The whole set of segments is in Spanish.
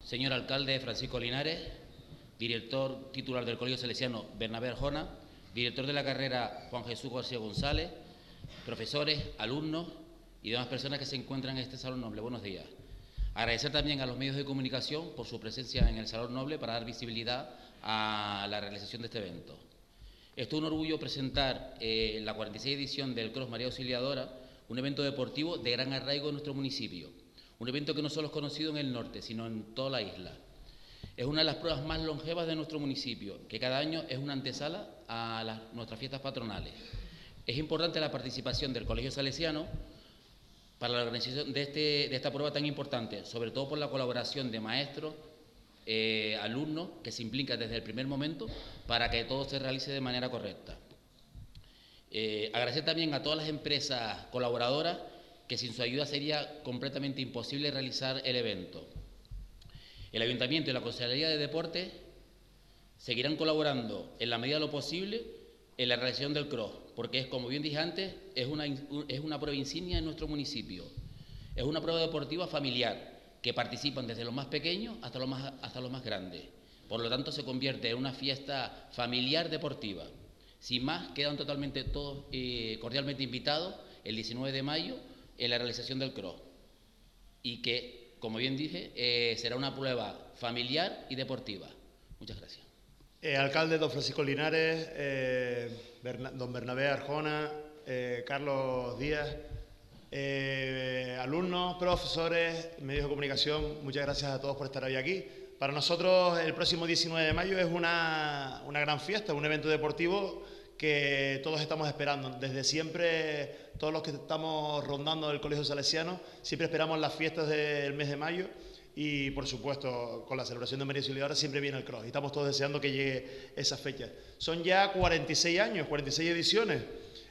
señor alcalde Francisco Linares, director titular del Colegio Salesiano Bernabé Arjona, director de la carrera Juan Jesús García González, profesores, alumnos y demás personas que se encuentran en este Salón Noble. Buenos días. Agradecer también a los medios de comunicación por su presencia en el Salón Noble para dar visibilidad a la realización de este evento. Es un orgullo presentar la 46 edición del Cross María Auxiliadora, un evento deportivo de gran arraigo en nuestro municipio. Un evento que no solo es conocido en el norte, sino en toda la isla. Es una de las pruebas más longevas de nuestro municipio, que cada año es una antesala a nuestras fiestas patronales. Es importante la participación del Colegio Salesiano para la organización de esta prueba tan importante, sobre todo por la colaboración de maestros, alumnos, que se implican desde el primer momento para que todo se realice de manera correcta. Agradecer también a todas las empresas colaboradoras, que sin su ayuda sería completamente imposible realizar el evento. El Ayuntamiento y la Consejería de Deportes seguirán colaborando en la medida de lo posible en la realización del cross, porque como bien dije antes, es una prueba insignia en nuestro municipio. Es una prueba deportiva familiar, que participan desde los más pequeños hasta los más grandes. Por lo tanto, se convierte en una fiesta familiar deportiva. Sin más, quedan totalmente todos cordialmente invitados el 19 de mayo en la realización del cross. Y que, como bien dije, será una prueba familiar y deportiva. Muchas gracias. Alcalde don Francisco Linares, don Bernabé Arjona, Carlos Díaz, alumnos, profesores, medios de comunicación, muchas gracias a todos por estar hoy aquí. Para nosotros el próximo 19 de mayo es una gran fiesta, un evento deportivo que todos estamos esperando. Desde siempre, todos los que estamos rondando el Colegio Salesiano, siempre esperamos las fiestas del mes de mayo y, por supuesto, con la celebración de María Auxiliadora siempre viene el cross y estamos todos deseando que llegue esa fecha. Son ya 46 años, 46 ediciones.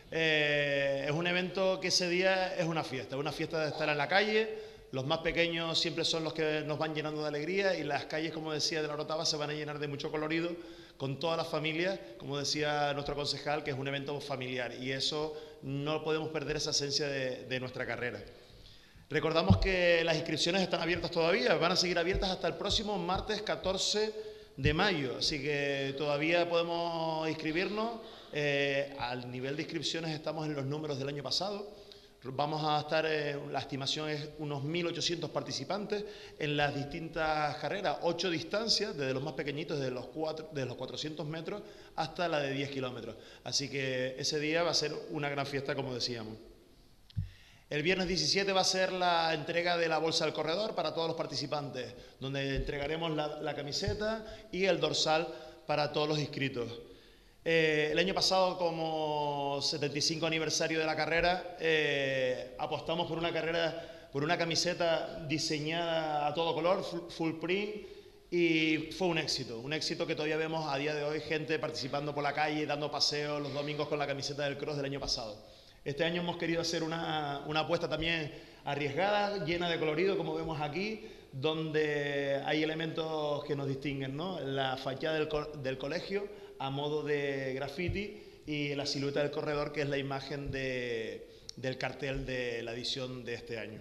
Es un evento que ese día es una fiesta de estar en la calle. Los más pequeños siempre son los que nos van llenando de alegría y las calles, como decía, de la Orotava se van a llenar de mucho colorido con todas las familias, como decía nuestro concejal, que es un evento familiar y eso no podemos perder esa esencia de nuestra carrera. Recordamos que las inscripciones están abiertas todavía, van a seguir abiertas hasta el próximo martes 14 de mayo, así que todavía podemos inscribirnos. Al nivel de inscripciones estamos en los números del año pasado. Vamos a estar, la estimación es unos 1.800 participantes en las distintas carreras, 8 distancias, desde los más pequeñitos, desde los 400 metros hasta la de 10 kilómetros. Así que ese día va a ser una gran fiesta, como decíamos. El viernes 17 va a ser la entrega de la bolsa del corredor para todos los participantes, donde entregaremos la camiseta y el dorsal para todos los inscritos. El año pasado, como 75 aniversario de la carrera, apostamos por una camiseta diseñada a todo color, full print, y fue un éxito que todavía vemos a día de hoy gente participando por la calle, dando paseos los domingos con la camiseta del cross del año pasado. Este año hemos querido hacer una apuesta también arriesgada, llena de colorido, como vemos aquí, donde hay elementos que nos distinguen, ¿no? La fachada del colegio a modo de graffiti y la silueta del corredor, que es la imagen del cartel de la edición de este año.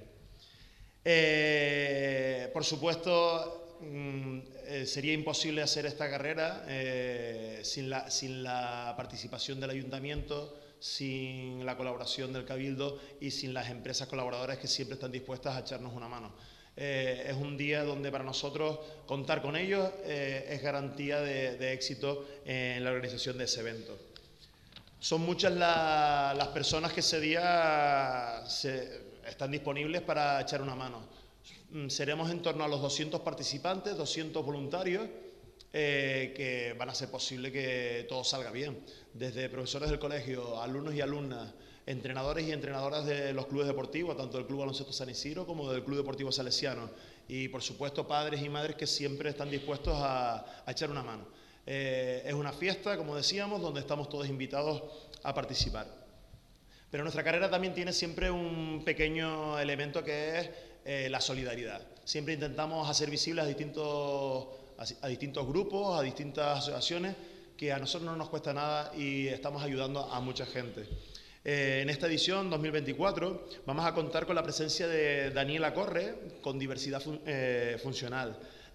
Por supuesto, sería imposible hacer esta carrera sin la participación del ayuntamiento, sin la colaboración del Cabildo y sin las empresas colaboradoras que siempre están dispuestas a echarnos una mano. Es un día donde para nosotros contar con ellos es garantía de éxito en la organización de ese evento. Son muchas las personas que ese día están disponibles para echar una mano. Seremos en torno a los 200 participantes, 200 voluntarios, que van a hacer posible que todo salga bien. Desde profesores del colegio, alumnos y alumnas, entrenadores y entrenadoras de los clubes deportivos, tanto del Club Baloncesto San Isidro como del Club Deportivo Salesiano. Y, por supuesto, padres y madres que siempre están dispuestos a echar una mano. Es una fiesta, como decíamos, donde estamos todos invitados a participar. Pero nuestra carrera también tiene siempre un pequeño elemento que es la solidaridad. Siempre intentamos hacer visibles a distintos grupos, a distintas asociaciones, que a nosotros no nos cuesta nada y estamos ayudando a mucha gente. En esta edición 2024 vamos a contar con la presencia de Daniela Corre, con diversidad funcional.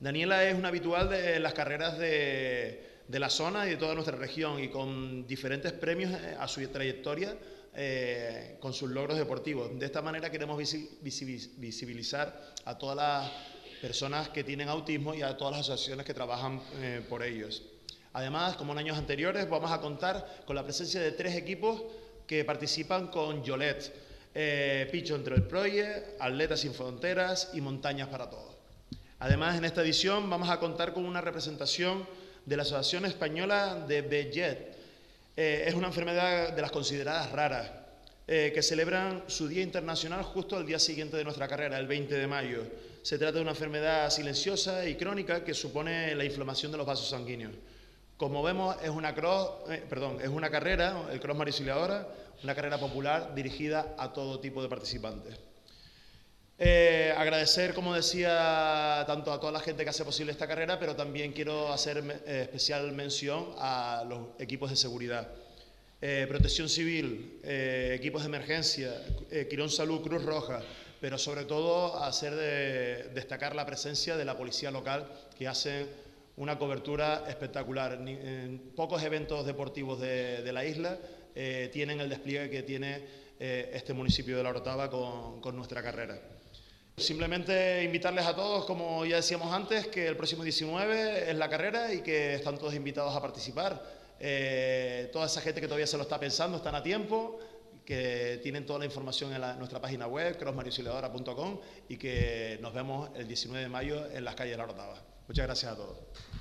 Daniela es una habitual de las carreras de la zona y de toda nuestra región, y con diferentes premios a su trayectoria, con sus logros deportivos. De esta manera queremos visibilizar a todas las personas que tienen autismo y a todas las asociaciones que trabajan por ellos. Además, como en años anteriores, vamos a contar con la presencia de 3 equipos que participan con Yolet, Picho entre el Proye, Atletas Sin Fronteras y Montañas para Todos. Además, en esta edición vamos a contar con una representación de la Asociación Española de BEGET. Es una enfermedad de las consideradas raras, que celebran su Día Internacional justo al día siguiente de nuestra carrera, el 20 de mayo. Se trata de una enfermedad silenciosa y crónica que supone la inflamación de los vasos sanguíneos. Como vemos, es una carrera, el Cross María Auxiliadora, una carrera popular dirigida a todo tipo de participantes. Agradecer, como decía, tanto a toda la gente que hace posible esta carrera, pero también quiero hacer especial mención a los equipos de seguridad. Protección Civil, equipos de emergencia, Quirón Salud, Cruz Roja, pero sobre todo destacar la presencia de la policía local, que hacen una cobertura espectacular. Pocos eventos deportivos de la isla tienen el despliegue que tiene este municipio de La Orotava con nuestra carrera. Simplemente invitarles a todos, como ya decíamos antes, que el próximo 19 es la carrera y que están todos invitados a participar. Toda esa gente que todavía se lo está pensando están a tiempo, que tienen toda la información en nuestra página web, crossmariauxiliadora.com, y que nos vemos el 19 de mayo en las calles de La Orotava. Muchas gracias a todos.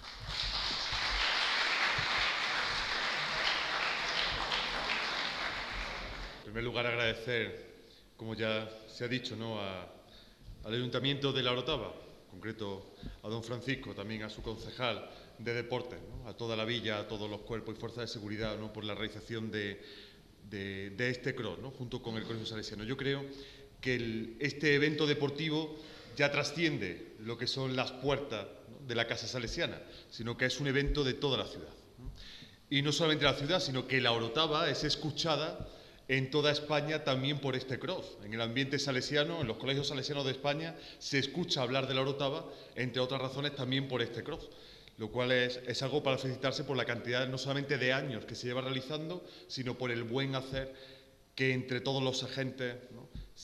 En primer lugar, agradecer, como ya se ha dicho, ¿no?, al Ayuntamiento de La Orotava, en concreto a don Francisco, también a su concejal de deportes, ¿no?, a toda la villa, a todos los cuerpos y fuerzas de seguridad, ¿no?, por la realización de este cross, ¿no?, junto con el Colegio Salesiano. Yo creo que este evento deportivo ya trasciende lo que son las puertas, ¿no?, de la Casa Salesiana, sino que es un evento de toda la ciudad, ¿no? Y no solamente la ciudad, sino que La Orotava es escuchada en toda España también por este cross. En el ambiente salesiano, en los colegios salesianos de España, se escucha hablar de La Orotava, entre otras razones también por este cross, lo cual es algo para felicitarse por la cantidad no solamente de años que se lleva realizando, sino por el buen hacer que entre todos los agentes, ¿no?,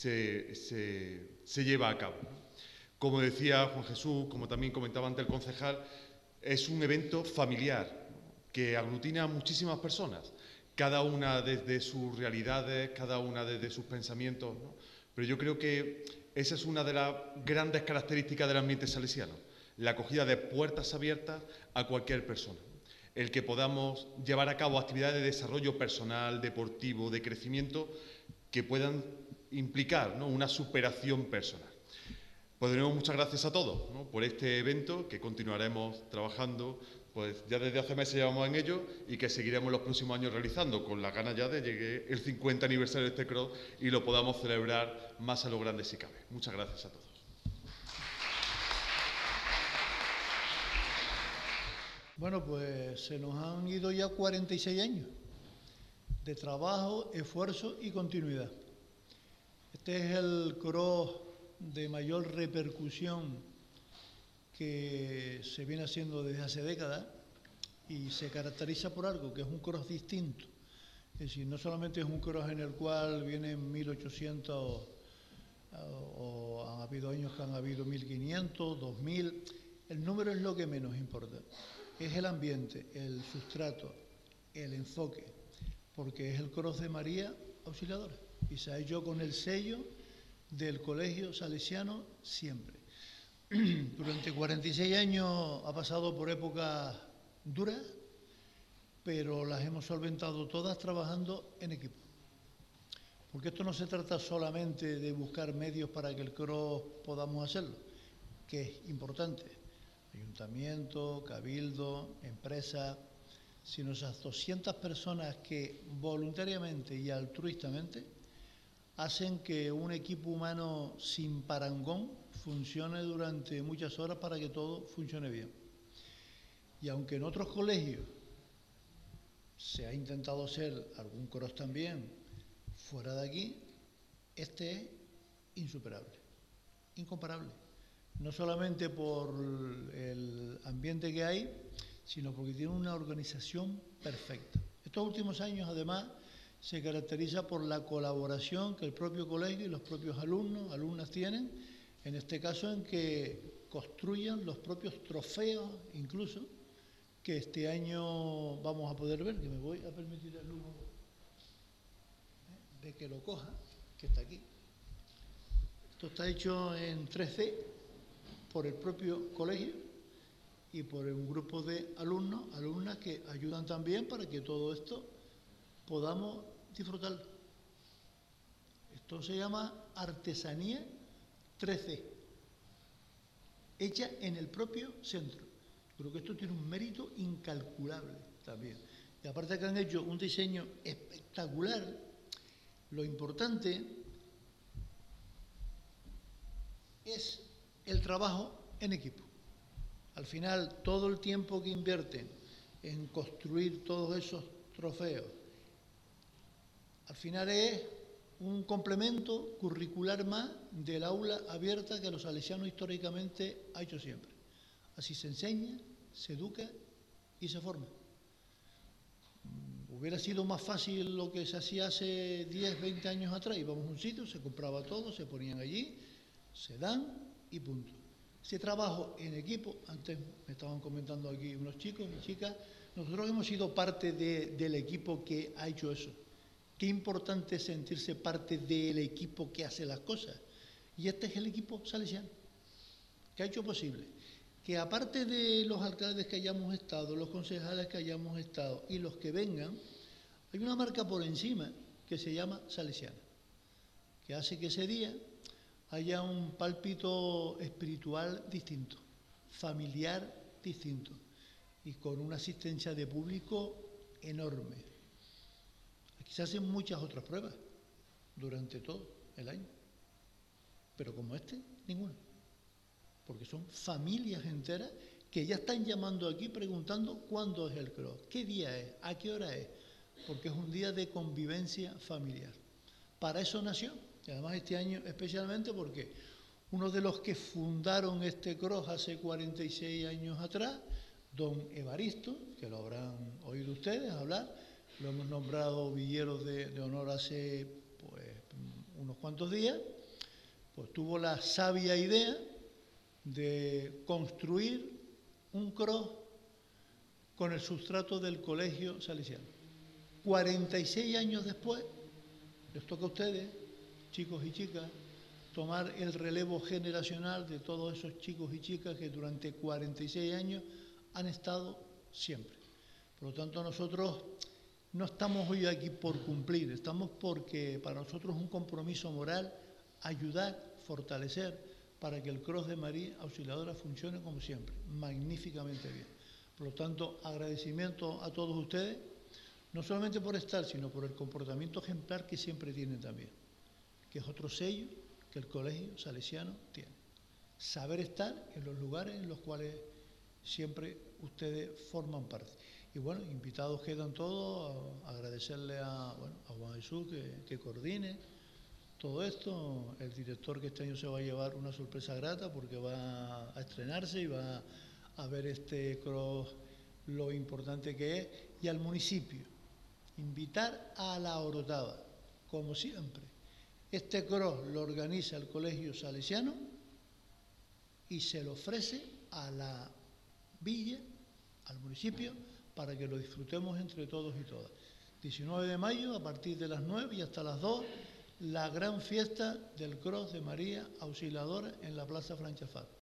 se lleva a cabo, ¿no? Como decía Juan Jesús, como también comentaba antes el concejal, es un evento familiar, ¿no?, que aglutina a muchísimas personas, cada una desde sus realidades, cada una desde sus pensamientos, ¿no? Pero yo creo que esa es una de las grandes características del ambiente salesiano, la acogida de puertas abiertas a cualquier persona, el que podamos llevar a cabo actividades de desarrollo personal, deportivo, de crecimiento, que puedan implicar, ¿no?, una superación personal. Pues de nuevo, muchas gracias a todos, ¿no?, por este evento, que continuaremos trabajando, pues ya desde hace meses llevamos en ello, y que seguiremos los próximos años realizando, con las ganas ya de llegue el 50 aniversario de este cross y lo podamos celebrar más a lo grande si cabe. Muchas gracias a todos. Bueno, pues se nos han ido ya 46 años de trabajo, esfuerzo y continuidad. Este es el cross de mayor repercusión que se viene haciendo desde hace décadas, y se caracteriza por algo, que es un cross distinto. Es decir, no solamente es un cross en el cual vienen 1.800, o han habido años que han habido 1.500, 2.000, el número es lo que menos importa. Es el ambiente, el sustrato, el enfoque, porque es el cross de María Auxiliadora y se ha hecho con el sello del Colegio Salesiano siempre. Durante 46 años ha pasado por épocas duras, pero las hemos solventado todas trabajando en equipo. Porque esto no se trata solamente de buscar medios para que el cross podamos hacerlo, que es importante, ayuntamiento, cabildo, empresa, sino esas 200 personas que voluntariamente y altruistamente hacen que un equipo humano sin parangón funcione durante muchas horas para que todo funcione bien. Y aunque en otros colegios se ha intentado hacer algún cross también fuera de aquí, este es insuperable, incomparable, no solamente por el ambiente que hay, sino porque tiene una organización perfecta. Estos últimos años, además, se caracteriza por la colaboración que el propio colegio y los propios alumnos, alumnas tienen, en este caso en que construyan los propios trofeos, incluso, que este año vamos a poder ver, que me voy a permitir el lujo de que lo coja, que está aquí. Esto está hecho en 3D por el propio colegio y por un grupo de alumnos, alumnas que ayudan también para que todo esto podamos disfrutarlo. Esto se llama artesanía 3D, hecha en el propio centro. Creo que esto tiene un mérito incalculable también. Y aparte que han hecho un diseño espectacular, lo importante es el trabajo en equipo. Al final, todo el tiempo que invierten en construir todos esos trofeos, al final es un complemento curricular más del aula abierta que los salesianos históricamente ha hecho siempre. Así se enseña, se educa y se forma. Hubiera sido más fácil lo que se hacía hace 10, 20 años atrás. Íbamos a un sitio, se compraba todo, se ponían allí, se dan y punto. Ese trabajo en equipo, antes me estaban comentando aquí unos chicos y chicas, nosotros hemos sido parte del equipo que ha hecho eso. Qué importante es sentirse parte del equipo que hace las cosas. Y este es el equipo salesiano, que ha hecho posible que aparte de los alcaldes que hayamos estado, los concejales que hayamos estado y los que vengan, hay una marca por encima que se llama salesiana, que hace que ese día haya un pálpito espiritual distinto, familiar distinto y con una asistencia de público enorme. Aquí se hacen muchas otras pruebas durante todo el año, pero como este, ninguna. Porque son familias enteras que ya están llamando aquí preguntando cuándo es el cross, qué día es, a qué hora es, porque es un día de convivencia familiar. Para eso nació, y además este año especialmente porque uno de los que fundaron este cross hace 46 años atrás, don Evaristo, que lo habrán oído ustedes hablar, lo hemos nombrado villero de honor hace pues, unos cuantos días, pues tuvo la sabia idea de construir un cross con el sustrato del colegio salesiano. 46 años después, les toca a ustedes, chicos y chicas, tomar el relevo generacional de todos esos chicos y chicas que durante 46 años han estado siempre. Por lo tanto, nosotros no estamos hoy aquí por cumplir, estamos porque para nosotros es un compromiso moral ayudar, fortalecer, para que el Cross de María Auxiliadora funcione como siempre, magníficamente bien. Por lo tanto, agradecimiento a todos ustedes, no solamente por estar, sino por el comportamiento ejemplar que siempre tienen también, que es otro sello que el Colegio Salesiano tiene. Saber estar en los lugares en los cuales siempre ustedes forman parte. Y bueno, invitados quedan todos, a agradecerle a Juan Jesús que coordine todo esto, el director que este año se va a llevar una sorpresa grata porque va a estrenarse y va a ver este cross lo importante que es, y al municipio, invitar a la Orotava, como siempre. Este cross lo organiza el Colegio Salesiano y se lo ofrece a la villa, al municipio, para que lo disfrutemos entre todos y todas. 19 de mayo, a partir de las 9 y hasta las 2, la gran fiesta del Cross de María Auxiliadora en la Plaza Francesco.